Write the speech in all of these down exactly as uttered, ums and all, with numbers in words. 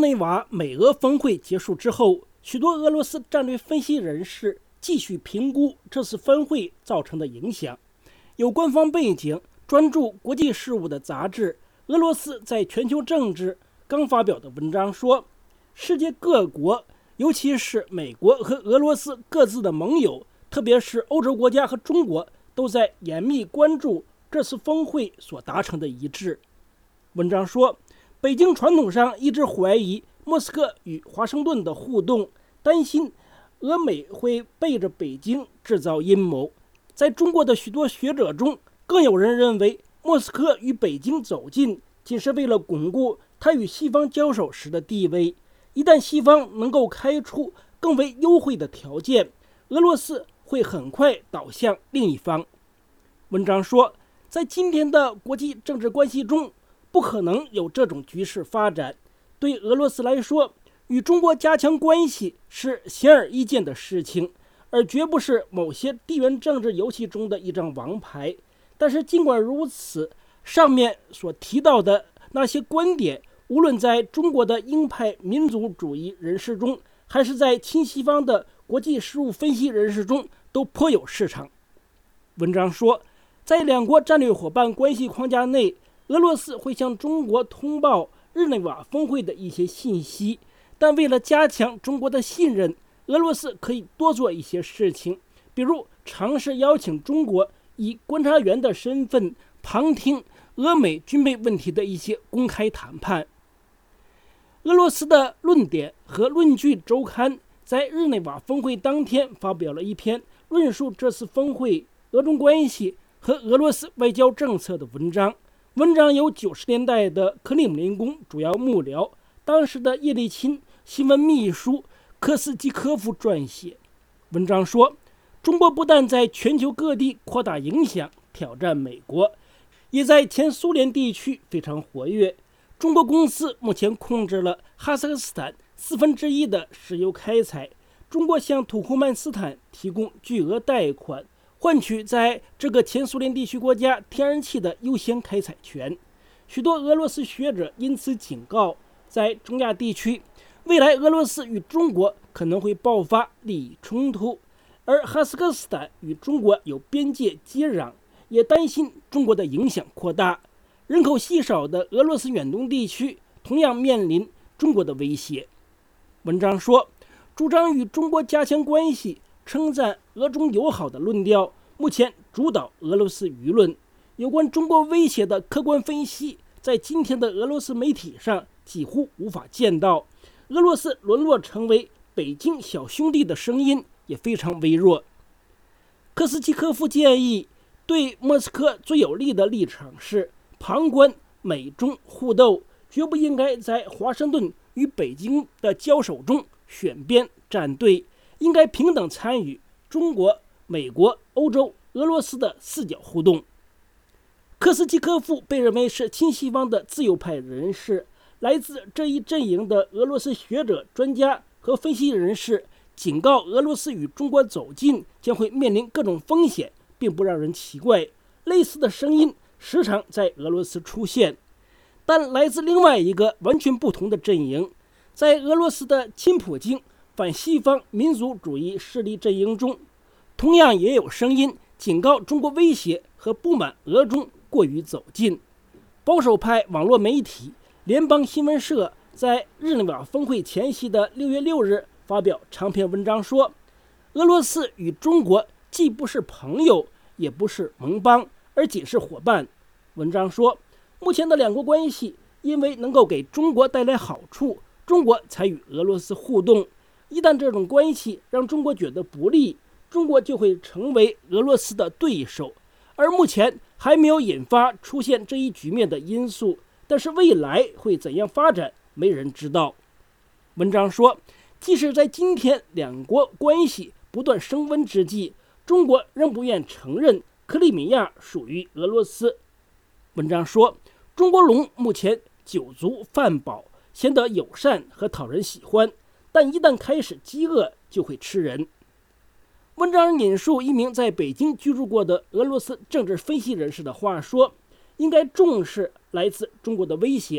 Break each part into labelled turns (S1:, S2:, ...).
S1: 内瓦美俄峰会结束之后，许多俄罗斯战略分析人士继续评估这次峰会造成的影响。有官方背景、专注国际事务的杂志《俄罗斯在全球政治》刚发表的文章说，世界各国，尤其是美国和俄罗斯各自的盟友，特别是欧洲国家和中国，都在严密关注这次峰会所达成的一致。文章说，北京传统上一直怀疑莫斯科与华盛顿的互动，担心俄美会背着北京制造阴谋。在中国的许多学者中，更有人认为莫斯科与北京走近，仅是为了巩固它与西方交手时的地位。一旦西方能够开出更为优惠的条件，俄罗斯会很快倒向另一方。文章说，在今天的国际政治关系中，不可能有这种局势发展。对俄罗斯来说，与中国加强关系是显而易见的事情，而绝不是某些地缘政治游戏中的一张王牌。但是尽管如此，上面所提到的那些观点，无论在中国的鹰派民族主义人士中，还是在亲西方的国际事务分析人士中，都颇有市场。文章说，在两国战略伙伴关系框架内，俄罗斯会向中国通报日内瓦峰会的一些信息，但为了加强中国的信任，俄罗斯可以多做一些事情，比如尝试邀请中国以观察员的身份旁听俄美军备问题的一些公开谈判。俄罗斯的论点和论据周刊在日内瓦峰会当天发表了一篇论述这次峰会俄中关系和俄罗斯外交政策的文章。文章由九十年代的克里姆林宫主要幕僚、当时的叶利钦新闻秘书科斯基科夫撰写。文章说，中国不但在全球各地扩大影响，挑战美国，也在前苏联地区非常活跃。中国公司目前控制了哈萨克斯坦四分之一的石油开采，中国向土库曼斯坦提供巨额贷款，换取在这个前苏联地区国家天然气的优先开采权。许多俄罗斯学者因此警告，在中亚地区，未来俄罗斯与中国可能会爆发利益冲突，而哈萨克斯坦与中国有边界接壤，也担心中国的影响扩大。人口稀少的俄罗斯远东地区同样面临中国的威胁。文章说，主张与中国加强关系、称赞俄中友好的论调目前主导俄罗斯舆论。有关中国威胁的客观分析，在今天的俄罗斯媒体上几乎无法见到。俄罗斯沦落成为北京小兄弟的声音也非常微弱。科斯基科夫建议，对莫斯科最有利的立场是旁观美中互斗，绝不应该在华盛顿与北京的交手中选边站队，应该平等参与中国、美国、欧洲、俄罗斯的四角互动。科斯基科夫被认为是亲西方的自由派人士，来自这一阵营的俄罗斯学者、专家和分析人士警告，俄罗斯与中国走近将会面临各种风险，并不让人奇怪。类似的声音时常在俄罗斯出现，但来自另外一个完全不同的阵营。在俄罗斯的亲普京反西方民族主义势力阵营中，同样也有声音警告中国威胁和不满俄中过于走近。保守派网络媒体联邦新闻社在日内瓦峰会前夕的六月六日发表长篇文章说，俄罗斯与中国既不是朋友，也不是盟邦，而仅是伙伴。文章说，目前的两国关系因为能够给中国带来好处，中国才与俄罗斯互动。一旦这种关系让中国觉得不利，中国就会成为俄罗斯的对手。而目前还没有引发出现这一局面的因素，但是未来会怎样发展，没人知道。文章说，即使在今天两国关系不断升温之际，中国仍不愿承认克里米亚属于俄罗斯。文章说，中国龙目前酒足饭饱，显得友善和讨人喜欢，但一旦开始饥饿，就会吃人。文章引述一名在北京居住过的俄罗斯政治分析人士的话说，应该重视来自中国的威胁，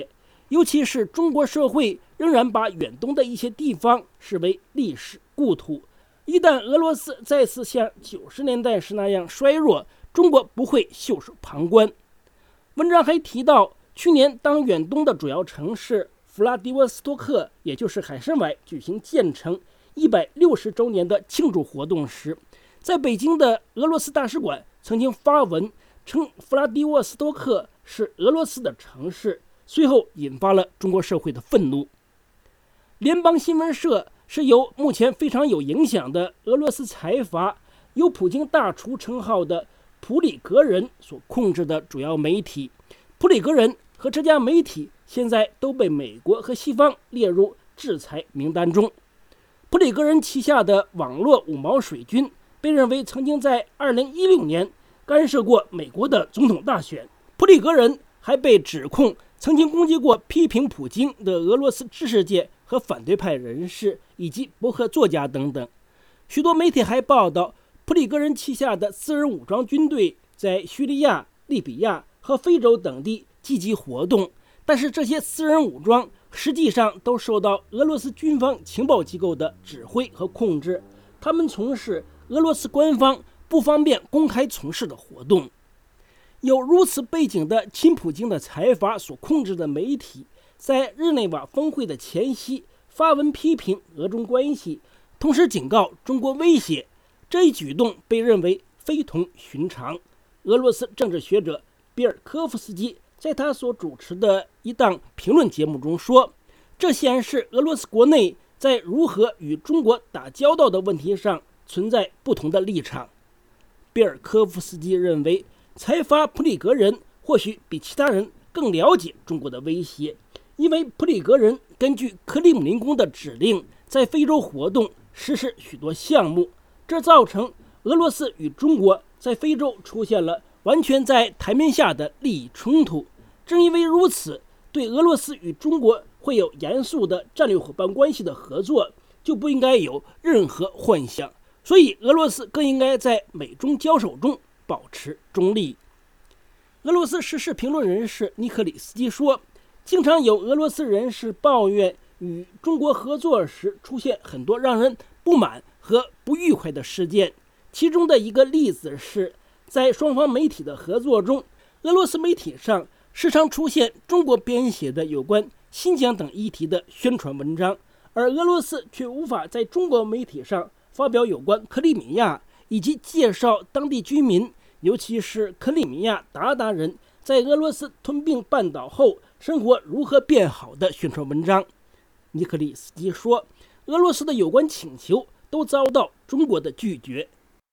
S1: 尤其是中国社会仍然把远东的一些地方视为历史故土。一旦俄罗斯再次像九十年代时那样衰弱，中国不会袖手旁观。文章还提到，去年当远东的主要城市弗拉迪沃斯托克，也就是海参崴举行建成一百六十周年的庆祝活动时，在北京的俄罗斯大使馆曾经发文称弗拉迪沃斯托克是俄罗斯的城市，随后引发了中国社会的愤怒。联邦新闻社是由目前非常有影响的俄罗斯财阀、有普京大厨称号的普里格人所控制的主要媒体。普里格人和这家媒体现在都被美国和西方列入制裁名单中。普里格人旗下的网络五毛水军被认为曾经在二零一六年干涉过美国的总统大选。普里格人还被指控曾经攻击过批评普京的俄罗斯知识界和反对派人士以及博客作家等等。许多媒体还报道，普里格人旗下的私人武装军队在叙利亚、利比亚和非洲等地积极活动，但是这些私人武装实际上都受到俄罗斯军方情报机构的指挥和控制，他们从事俄罗斯官方不方便公开从事的活动。有如此背景的亲普京的财阀所控制的媒体，在日内瓦峰会的前夕发文批评俄中关系，同时警告中国威胁，这一举动被认为非同寻常。俄罗斯政治学者比尔科夫斯基在他所主持的一档评论节目中说，这显示俄罗斯国内在如何与中国打交道的问题上存在不同的立场。比尔科夫斯基认为，财阀普里格人或许比其他人更了解中国的威胁，因为普里格人根据克里姆林宫的指令在非洲活动，实施许多项目，这造成俄罗斯与中国在非洲出现了完全在台面下的利益冲突。正因为如此，对俄罗斯与中国会有严肃的战略伙伴关系的合作就不应该有任何幻想，所以俄罗斯更应该在美中交手中保持中立。俄罗斯时事评论人士尼克里斯基说，经常有俄罗斯人士抱怨与中国合作时出现很多让人不满和不愉快的事件，其中的一个例子是在双方媒体的合作中，俄罗斯媒体上时常出现中国编写的有关新疆等议题的宣传文章，而俄罗斯却无法在中国媒体上发表有关克里米亚以及介绍当地居民，尤其是克里米亚鞑靼人在俄罗斯吞并半岛后生活如何变好的宣传文章。尼克里斯基说，俄罗斯的有关请求都遭到中国的拒绝。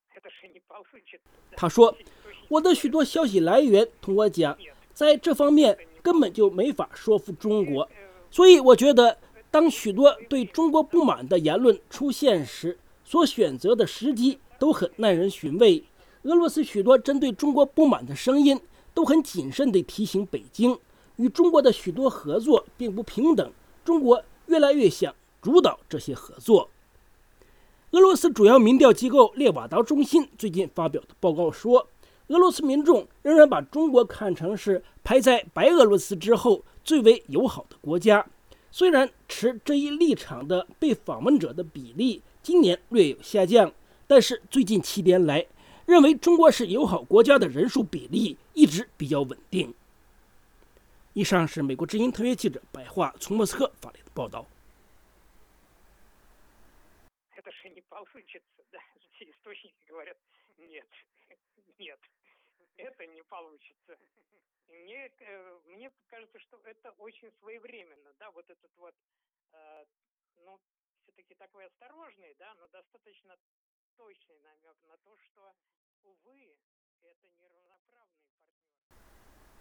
S1: 他说，我的许多消息来源同我讲，在这方面根本就没法说服中国，所以我觉得当许多对中国不满的言论出现时，所选择的时机都很耐人寻味。俄罗斯许多针对中国不满的声音都很谨慎地提醒北京，与中国的许多合作并不平等，中国越来越想主导这些合作。俄罗斯主要民调机构列瓦达中心最近发表的报告说，俄罗斯民众仍然把中国看成是排在白俄罗斯之后最为友好的国家。虽然持这一立场的被访问者的比例今年略有下降，但是最近七年来，认为中国是友好国家的人数比例一直比较稳定。以上是美国之音特约记者白桦从莫斯科发来的报道。
S2: Это же не получится, да? Источники говорят, нет, нет, это не получится. Мне, мне кажется, что это очень своевременно, да, вот этот вот, э, ну, все-таки такой осторожный, да, но достаточно точный намек на то, что, увы, это неравноправный партнер.